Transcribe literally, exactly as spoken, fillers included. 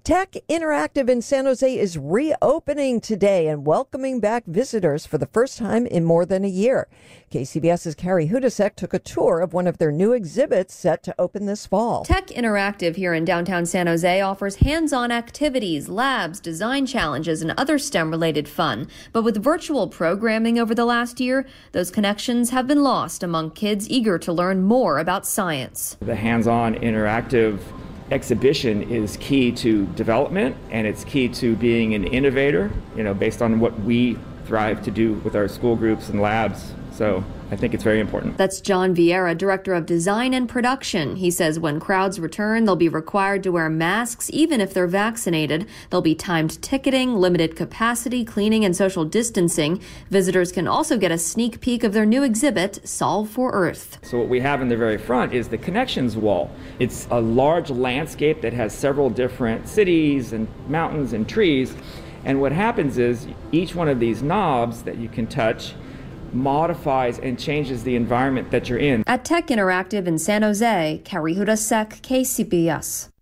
Tech Interactive in San Jose is reopening today and welcoming back visitors for the first time in more than a year. KCBS's Carrie Hudasek took a tour of one of their new exhibits set to open this fall. Tech Interactive here in downtown San Jose offers hands-on activities, labs, design challenges, and other STEM-related fun. But with virtual programming over the last year, those connections have been lost among kids eager to learn more about science. The hands-on interactive exhibition is key to development, and it's key to being an innovator, you know, based on what we thrive to do with our school groups and labs. So I think it's very important. That's John Vieira, Director of Design and Production. He says when crowds return, they'll be required to wear masks even if they're vaccinated. There'll be timed ticketing, limited capacity, cleaning, and social distancing. Visitors can also get a sneak peek of their new exhibit, Solve for Earth. So what we have in the very front is the Connections Wall. It's a large landscape that has several different cities and mountains and trees. And what happens is each one of these knobs that you can touch modifies and changes the environment that you're in. At Tech Interactive in San Jose, Carrie Hudasek, K C B S.